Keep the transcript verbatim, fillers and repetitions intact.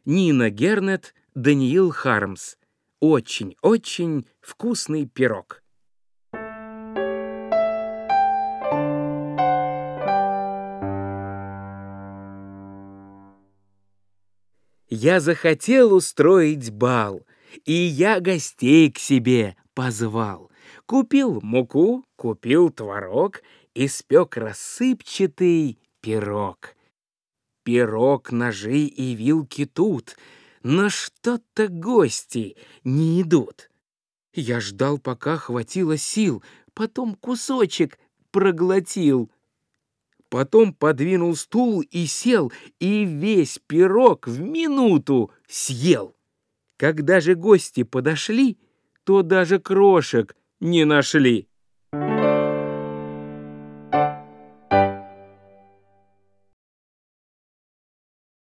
Нина Гернет, Даниил Хармс. Очень-очень вкусный пирог. Я захотел устроить бал, и я гостей к себе позвал. Купил муку, купил творог, испек рассыпчатый пирог. Пирог, ножи и вилки тут, но что-то гости не идут. Я ждал, пока хватило сил, потом кусочек проглотил. Потом подвинул стул и сел, и весь пирог в минуту съел. Когда же гости подошли, то даже крошек не нашли.